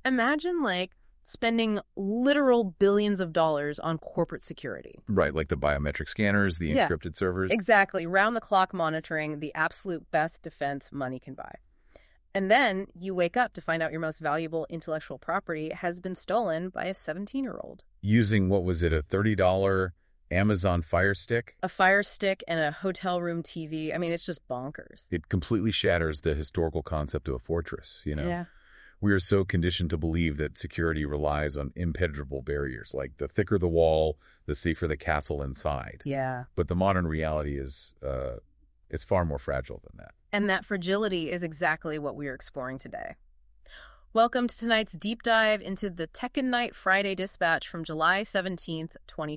Imagine, like, spending literal billions of dollars on corporate security. Right, like the biometric scanners, the encrypted servers. Exactly. Round-the-clock monitoring, the absolute best defense money can buy. And then you wake up to find out your most valuable intellectual property has been stolen by a 17-year-old. Using, what was it, a $30 Amazon Fire Stick? A Fire Stick and a hotel room TV. I mean, it's just bonkers. It completely shatters the historical concept of a fortress, you know? Yeah. We are so conditioned to believe that security relies on impenetrable barriers, like the thicker the wall, the safer the castle inside. Yeah. But the modern reality is it's far more fragile than that. And that fragility is exactly what we are exploring today. Welcome to tonight's deep dive into the Tech and Night Friday Dispatch from July 17th,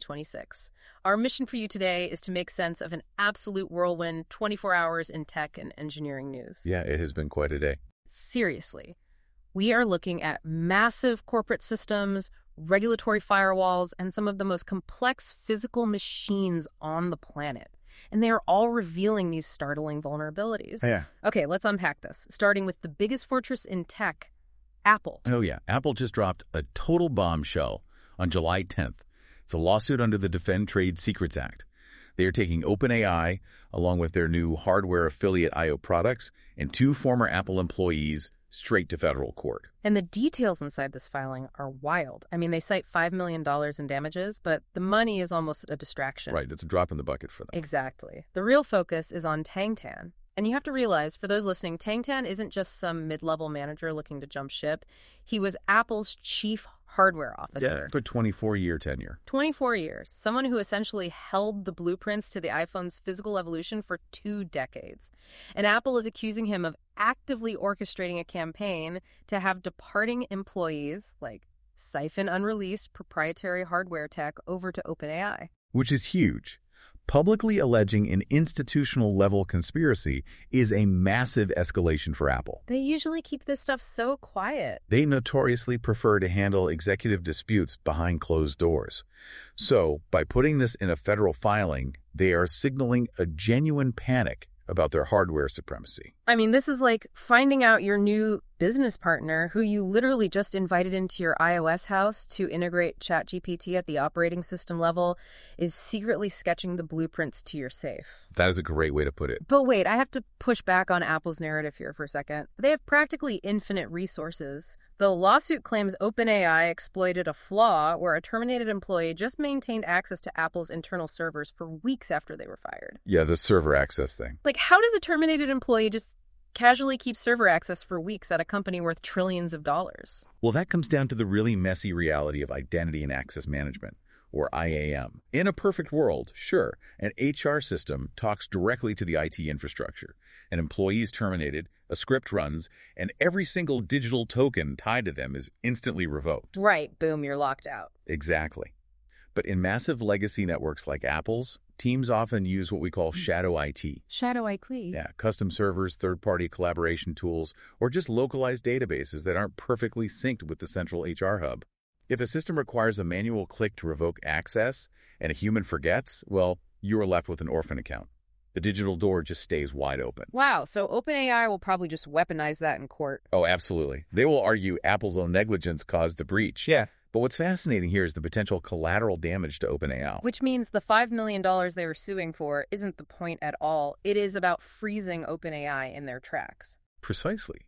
2026. Our mission for you today is to make sense of an absolute whirlwind 24 hours in tech and engineering news. Yeah, it has been quite a day. Seriously. We are looking at massive corporate systems, regulatory firewalls, and some of the most complex physical machines on the planet. And they are all revealing these startling vulnerabilities. Yeah. Okay, let's unpack this, starting with the biggest fortress in tech, Apple. Oh, yeah. Apple just dropped a total bombshell on July 10th. It's a lawsuit under the Defend Trade Secrets Act. They are taking OpenAI, along with their new hardware affiliate I.O. products, and 2 former Apple employees straight to federal court. And the details inside this filing are wild. I mean, they cite $5 million in damages, but the money is almost a distraction. Right, it's a drop in the bucket for them. Exactly. The real focus is on Tang Tan. And you have to realize, for those listening, Tang Tan isn't just some mid-level manager looking to jump ship. He was Apple's chief hardware officer. Yeah, for 24-year tenure. 24 years. Someone who essentially held the blueprints to the iPhone's physical evolution for 2 decades. And Apple is accusing him of actively orchestrating a campaign to have departing employees, like, siphon unreleased proprietary hardware tech over to OpenAI. Which is huge. Publicly alleging an institutional-level conspiracy is a massive escalation for Apple. They usually keep this stuff so quiet. They notoriously prefer to handle executive disputes behind closed doors. So, by putting this in a federal filing, they are signaling a genuine panic about their hardware supremacy. I mean, this is like finding out your new business partner who you literally just invited into your iOS house to integrate ChatGPT at the operating system level is secretly sketching the blueprints to your safe. That is a great way to put it. But wait, I have to push back on Apple's narrative here for a second. They have practically infinite resources. The lawsuit claims OpenAI exploited a flaw where a terminated employee just maintained access to Apple's internal servers for weeks after they were fired. Yeah, the server access thing. Like, how does a terminated employee just casually keep server access for weeks at a company worth trillions of dollars? Well, that comes down to the really messy reality of identity and access management, or IAM. In a perfect world, sure, an HR system talks directly to the IT infrastructure. An employee is terminated, a script runs, and every single digital token tied to them is instantly revoked. Right, boom, you're locked out. Exactly. But in massive legacy networks like Apple's, teams often use what we call shadow IT. Shadow IT? Yeah, custom servers, third-party collaboration tools, or just localized databases that aren't perfectly synced with the central HR hub. If a system requires a manual click to revoke access and a human forgets, well, you are left with an orphan account. The digital door just stays wide open. Wow, so OpenAI will probably just weaponize that in court. Oh, absolutely. They will argue Apple's own negligence caused the breach. Yeah. But what's fascinating here is the potential collateral damage to OpenAI. Which means the $5 million they were suing for isn't the point at all. It is about freezing OpenAI in their tracks. Precisely.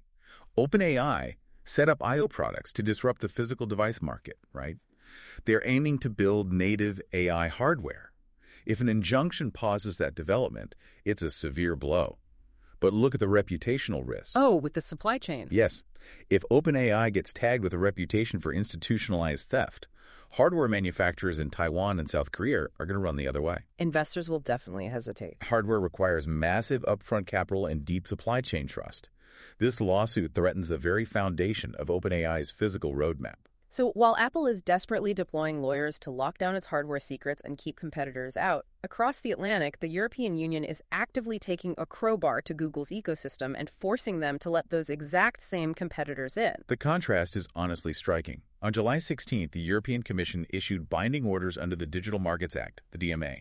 OpenAI set up I.O. products to disrupt the physical device market, right? They're aiming to build native AI hardware. If an injunction pauses that development, it's a severe blow. But look at the reputational risk. Oh, with the supply chain. Yes. If OpenAI gets tagged with a reputation for institutionalized theft, hardware manufacturers in Taiwan and South Korea are going to run the other way. Investors will definitely hesitate. Hardware requires massive upfront capital and deep supply chain trust. This lawsuit threatens the very foundation of OpenAI's physical roadmap. So while Apple is desperately deploying lawyers to lock down its hardware secrets and keep competitors out, across the Atlantic, the European Union is actively taking a crowbar to Google's ecosystem and forcing them to let those exact same competitors in. The contrast is honestly striking. On July 16th, the European Commission issued binding orders under the Digital Markets Act, the DMA.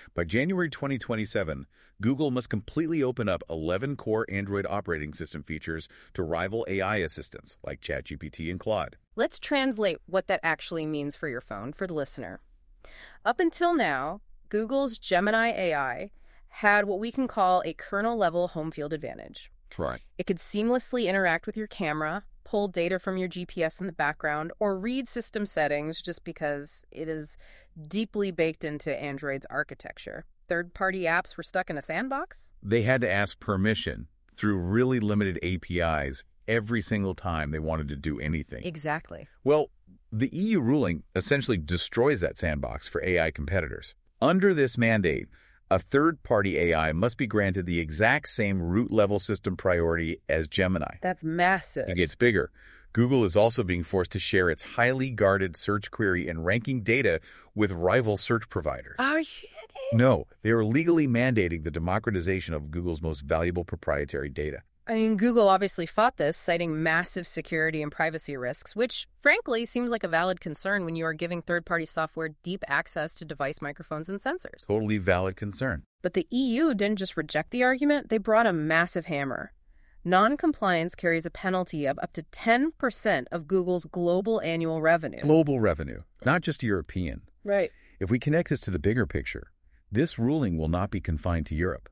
By January 2027, Google must completely open up 11 core Android operating system features to rival AI assistants like ChatGPT and Claude. Let's translate what that actually means for your phone for the listener. Up until now, Google's Gemini AI had what we can call a kernel-level home field advantage. Right. It could seamlessly interact with your camera, pull data from your GPS in the background, or read system settings just because it is deeply baked into Android's architecture. Third-party apps were stuck in a sandbox? They had to ask permission through really limited APIs every single time they wanted to do anything. Exactly. Well, the EU ruling essentially destroys that sandbox for AI competitors. Under this mandate, a third-party AI must be granted the exact same root-level system priority as Gemini. That's massive. It gets bigger. Google is also being forced to share its highly guarded search query and ranking data with rival search providers. Are you kidding? No, they are legally mandating the democratization of Google's most valuable proprietary data. I mean, Google obviously fought this, citing massive security and privacy risks, which, frankly, seems like a valid concern when you are giving third-party software deep access to device microphones and sensors. Totally valid concern. But the EU didn't just reject the argument, they brought a massive hammer. Non-compliance carries a penalty of up to 10% of Google's global annual revenue. Global revenue, not just European. Right. If we connect this to the bigger picture, this ruling will not be confined to Europe.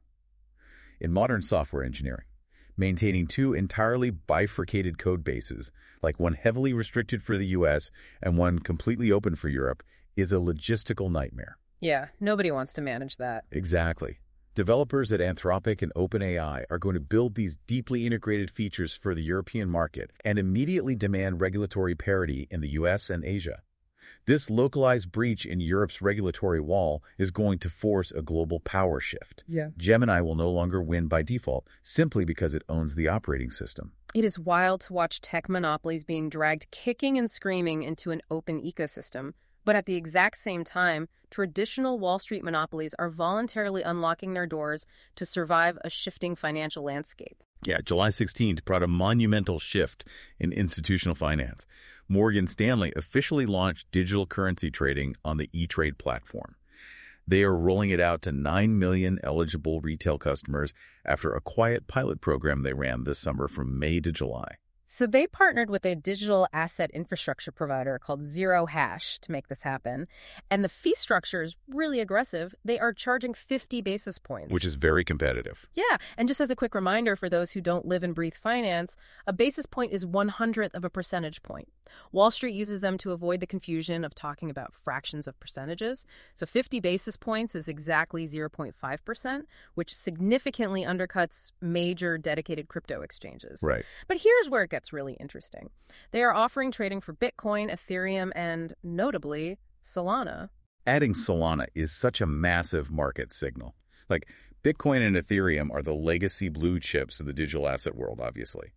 In modern software engineering, maintaining two entirely bifurcated code bases, like one heavily restricted for the US and one completely open for Europe, is a logistical nightmare. Yeah, nobody wants to manage that. Exactly. Developers at Anthropic and OpenAI are going to build these deeply integrated features for the European market and immediately demand regulatory parity in the US and Asia. This localized breach in Europe's regulatory wall is going to force a global power shift. Yeah. Gemini will no longer win by default simply because it owns the operating system. It is wild to watch tech monopolies being dragged kicking and screaming into an open ecosystem. But at the exact same time, traditional Wall Street monopolies are voluntarily unlocking their doors to survive a shifting financial landscape. Yeah, July 16th brought a monumental shift in institutional finance. Morgan Stanley officially launched digital currency trading on the E*TRADE platform. They are rolling it out to 9 million eligible retail customers after a quiet pilot program they ran this summer from May to July. So they partnered with a digital asset infrastructure provider called Zero Hash to make this happen. And the fee structure is really aggressive. They are charging 50 basis points. Which is very competitive. Yeah. And just as a quick reminder for those who don't live and breathe finance, a basis point is 1/100th of a percentage point. Wall Street uses them to avoid the confusion of talking about fractions of percentages. So 50 basis points is exactly 0.5%, which significantly undercuts major dedicated crypto exchanges. Right. But here's where it gets really interesting. They are offering trading for Bitcoin, Ethereum, and notably, Solana. Adding Solana is such a massive market signal. Like, Bitcoin and Ethereum are the legacy blue chips of the digital asset world, obviously.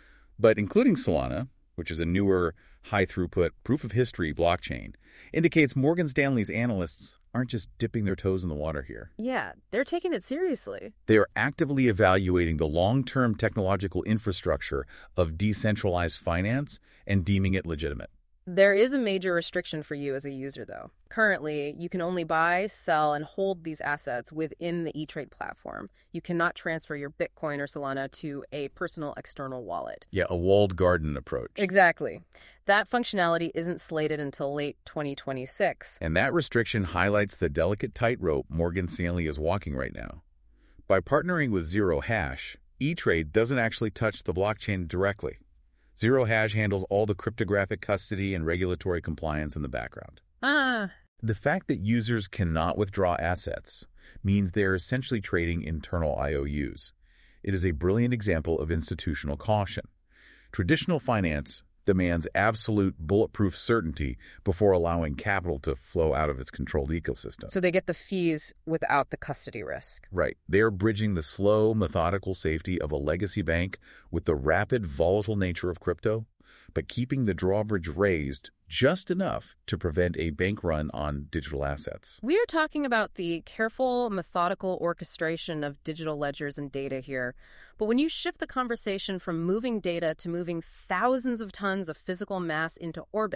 But including Solana, which is a newer, high-throughput, proof-of-history blockchain, indicates Morgan Stanley's analysts aren't just dipping their toes in the water here. Yeah, they're taking it seriously. They are actively evaluating the long-term technological infrastructure of decentralized finance and deeming it legitimate. There is a major restriction for you as a user, though. Currently, you can only buy, sell, and hold these assets within the E*TRADE platform. You cannot transfer your Bitcoin or Solana to a personal external wallet. Yeah, a walled garden approach. Exactly. That functionality isn't slated until late 2026. And that restriction highlights the delicate tightrope Morgan Stanley is walking right now. By partnering with Zero Hash, E*TRADE doesn't actually touch the blockchain directly. Zero Hash handles all the cryptographic custody and regulatory compliance in the background. The fact that users cannot withdraw assets means they're essentially trading internal IOUs. It is a brilliant example of institutional caution. Traditional finance demands absolute bulletproof certainty before allowing capital to flow out of its controlled ecosystem. So they get the fees without the custody risk. Right. They are bridging the slow, methodical safety of a legacy bank with the rapid, volatile nature of crypto, but keeping the drawbridge raised just enough to prevent a bank run on digital assets. We are talking about the careful, methodical orchestration of digital ledgers and data here. But when you shift the conversation from moving data to moving thousands of tons of physical mass into orbit,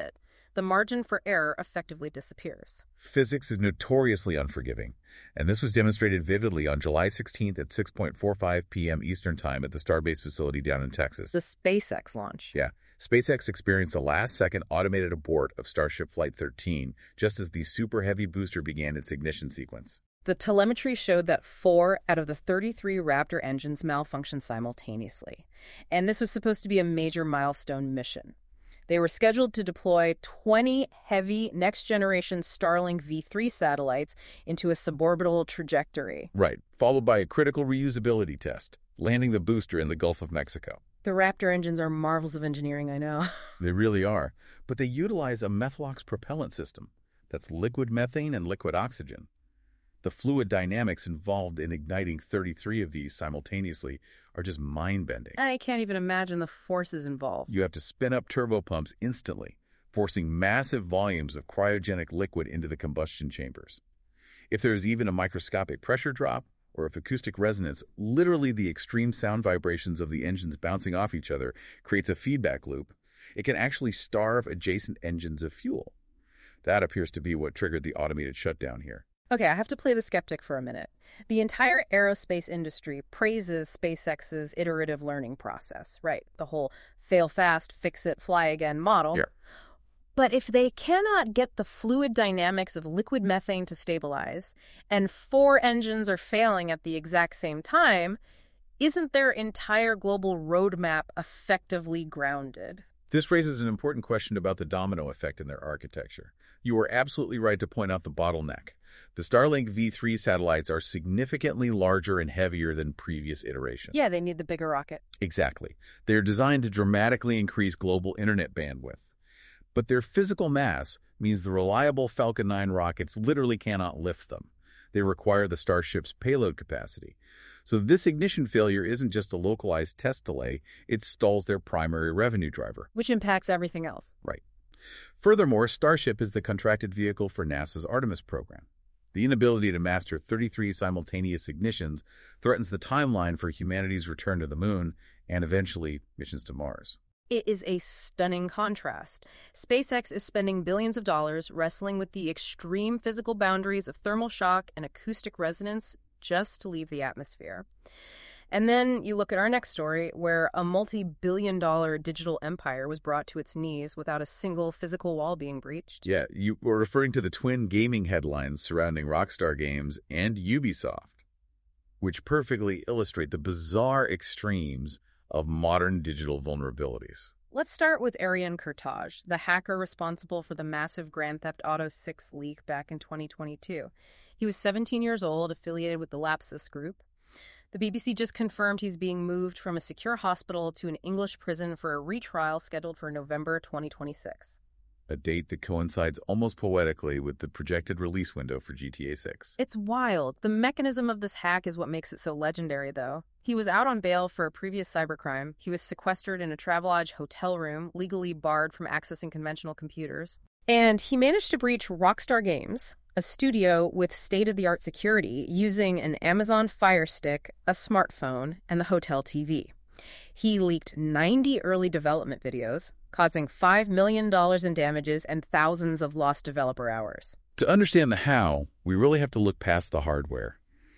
the margin for error effectively disappears. Physics is notoriously unforgiving, and this was demonstrated vividly on July 16th at 6:45 p.m. Eastern Time at the Starbase facility down in Texas. The SpaceX launch. Yeah. SpaceX experienced a last-second automated abort of Starship Flight 13 just as the Super Heavy booster began its ignition sequence. The telemetry showed that 4 out of the 33 Raptor engines malfunctioned simultaneously, and this was supposed to be a major milestone mission. They were scheduled to deploy 20 heavy next-generation Starlink V3 satellites into a suborbital trajectory. Right, followed by a critical reusability test, landing the booster in the Gulf of Mexico. The Raptor engines are marvels of engineering, I know. They really are, but they utilize a Methalox propellant system. That's liquid methane and liquid oxygen. The fluid dynamics involved in igniting 33 of these simultaneously are just mind-bending. I can't even imagine the forces involved. You have to spin up turbopumps instantly, forcing massive volumes of cryogenic liquid into the combustion chambers. If there is even a microscopic pressure drop, or if acoustic resonance, literally the extreme sound vibrations of the engines bouncing off each other, creates a feedback loop, it can actually starve adjacent engines of fuel. That appears to be what triggered the automated shutdown here. Okay, I have to play the skeptic for a minute. The entire aerospace industry praises SpaceX's iterative learning process, right? The whole fail fast, fix it, fly again model. Yeah. But if they cannot get the fluid dynamics of liquid methane to stabilize, and 4 engines are failing at the exact same time, isn't their entire global roadmap effectively grounded? This raises an important question about the domino effect in their architecture. You are absolutely right to point out the bottleneck. The Starlink V3 satellites are significantly larger and heavier than previous iterations. Yeah, they need the bigger rocket. Exactly. They are designed to dramatically increase global internet bandwidth. But their physical mass means the reliable Falcon 9 rockets literally cannot lift them. They require the Starship's payload capacity. So this ignition failure isn't just a localized test delay, it stalls their primary revenue driver. Which impacts everything else. Right. Furthermore, Starship is the contracted vehicle for NASA's Artemis program. The inability to master 33 simultaneous ignitions threatens the timeline for humanity's return to the moon and eventually missions to Mars. It is a stunning contrast. SpaceX is spending billions of dollars wrestling with the extreme physical boundaries of thermal shock and acoustic resonance just to leave the atmosphere. And then you look at our next story, where a multi-billion-dollar digital empire was brought to its knees without a single physical wall being breached. Yeah, you were referring to the twin gaming headlines surrounding Rockstar Games and Ubisoft, which perfectly illustrate the bizarre extremes of modern digital vulnerabilities. Let's start with Arian Kurtaj, the hacker responsible for the massive Grand Theft Auto 6 leak back in 2022. He was 17 years old, affiliated with the Lapsus Group. The BBC just confirmed he's being moved from a secure hospital to an English prison for a retrial scheduled for November 2026. A date that coincides almost poetically with the projected release window for GTA 6. It's wild. The mechanism of this hack is what makes it so legendary, though. He was out on bail for a previous cybercrime. He was sequestered in a Travelodge hotel room, legally barred from accessing conventional computers. And he managed to breach Rockstar Games, a studio with state-of-the-art security, using an Amazon Fire Stick, a smartphone, and the hotel TV. He leaked 90 early development videos, causing $5 million in damages and thousands of lost developer hours. To understand the how, we really have to look past the hardware.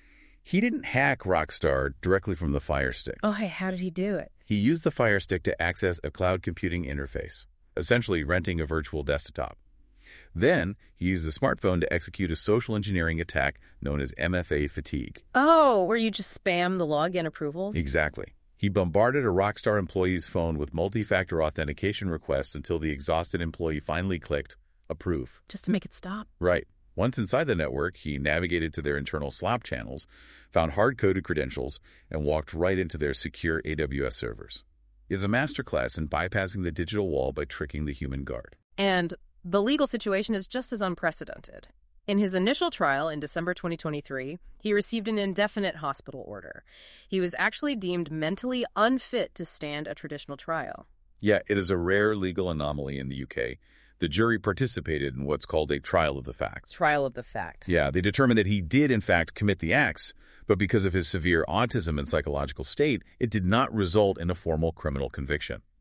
He didn't hack Rockstar directly from the Fire Stick. Oh, hey, how did he do it? He used the Fire Stick to access a cloud computing interface, essentially renting a virtual desktop. Then, he used the smartphone to execute a social engineering attack known as MFA fatigue. Oh, where you just spam the login approvals? Exactly. He bombarded a Rockstar employee's phone with multi-factor authentication requests until the exhausted employee finally clicked approve. Just to make it stop? Right. Once inside the network, he navigated to their internal Slack channels, found hard-coded credentials, and walked right into their secure AWS servers. It is a masterclass in bypassing the digital wall by tricking the human guard. And the legal situation is just as unprecedented. In his initial trial in December 2023, he received an indefinite hospital order. He was actually deemed mentally unfit to stand a traditional trial. Yeah, it is a rare legal anomaly in the UK. The jury participated in what's called a trial of the facts. Trial of the facts. Yeah, they determined that he did, in fact, commit the acts, but because of his severe autism and psychological state, it did not result in a formal criminal conviction.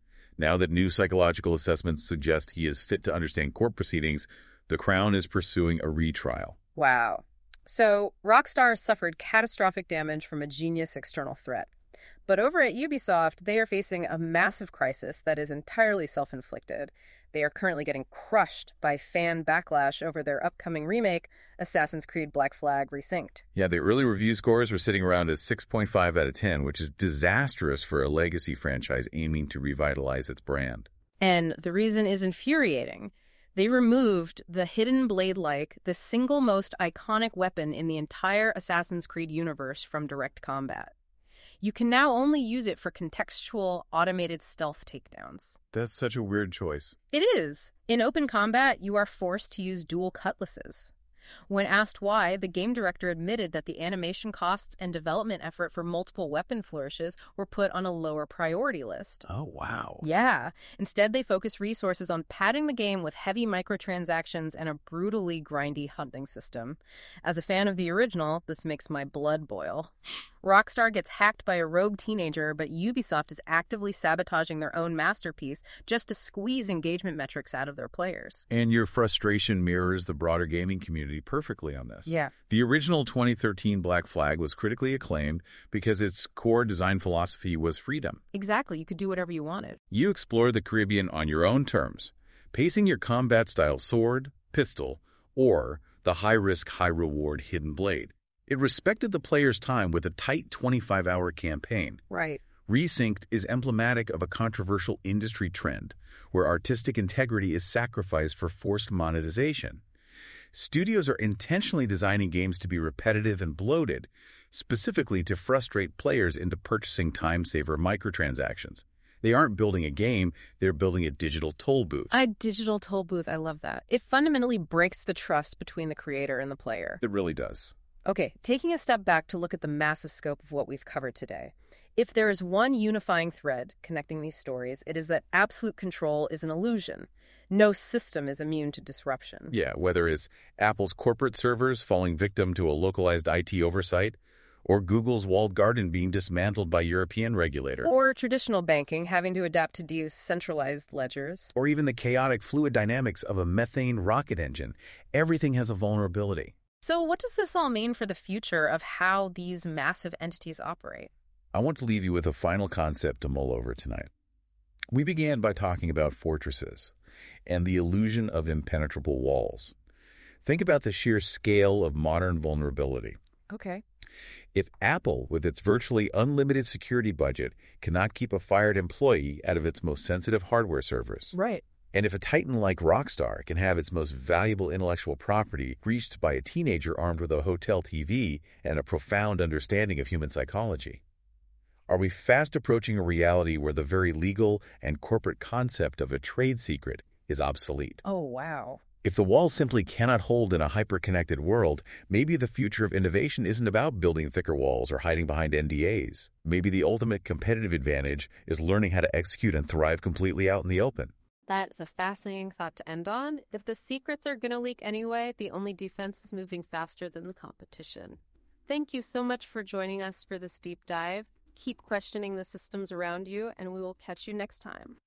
Now that new psychological assessments suggest he is fit to understand court proceedings, the Crown is pursuing a retrial. Wow. So, Rockstar suffered catastrophic damage from a genius external threat. But over at Ubisoft, they are facing a massive crisis that is entirely self-inflicted. They are currently getting crushed by fan backlash over their upcoming remake, Assassin's Creed Black Flag Resynced. Yeah, the early review scores were sitting around a 6.5 out of 10, which is disastrous for a legacy franchise aiming to revitalize its brand. And the reason is infuriating. They removed the hidden blade-like, the single most iconic weapon in the entire Assassin's Creed universe from direct combat. You can now only use it for contextual, automated stealth takedowns. That's such a weird choice. It is. In open combat, you are forced to use dual cutlasses. When asked why, the game director admitted that the animation costs and development effort for multiple weapon flourishes were put on a lower priority list. Oh, wow. Yeah. Instead, they focused resources on padding the game with heavy microtransactions and a brutally grindy hunting system. As a fan of the original, this makes my blood boil. Rockstar gets hacked by a rogue teenager, but Ubisoft is actively sabotaging their own masterpiece just to squeeze engagement metrics out of their players. And your frustration mirrors the broader gaming community perfectly on this. Yeah. The original 2013 Black Flag was critically acclaimed because its core design philosophy was freedom. Exactly. You could do whatever you wanted. You explore the Caribbean on your own terms, pacing your combat-style sword, pistol, or the high-risk, high-reward hidden blade. It respected the player's time with a tight 25-hour campaign. Right. Resynced is emblematic of a controversial industry trend where artistic integrity is sacrificed for forced monetization. Studios are intentionally designing games to be repetitive and bloated, specifically to frustrate players into purchasing time-saver microtransactions. They aren't building a game, they're building a digital toll booth. A digital toll booth, I love that. It fundamentally breaks the trust between the creator and the player. It really does. Okay, taking a step back to look at the massive scope of what we've covered today. If there is one unifying thread connecting these stories, it is that absolute control is an illusion. No system is immune to disruption. Yeah, whether it's Apple's corporate servers falling victim to a localized IT oversight, or Google's walled garden being dismantled by European regulator. Or traditional banking having to adapt to decentralized ledgers. Or even the chaotic fluid dynamics of a methane rocket engine. Everything has a vulnerability. So what does this all mean for the future of how these massive entities operate? I want to leave you with a final concept to mull over tonight. We began by talking about fortresses and the illusion of impenetrable walls. Think about the sheer scale of modern vulnerability. Okay. If Apple, with its virtually unlimited security budget, cannot keep a fired employee out of its most sensitive hardware servers, Right. and if a titan like Rockstar can have its most valuable intellectual property breached by a teenager armed with a hotel TV and a profound understanding of human psychology, are we fast approaching a reality where the very legal and corporate concept of a trade secret is obsolete? Oh, wow. If the walls simply cannot hold in a hyper-connected world, maybe the future of innovation isn't about building thicker walls or hiding behind NDAs. Maybe the ultimate competitive advantage is learning how to execute and thrive completely out in the open. That's a fascinating thought to end on. If the secrets are going to leak anyway, the only defense is moving faster than the competition. Thank you so much for joining us for this deep dive. Keep questioning the systems around you, and we will catch you next time.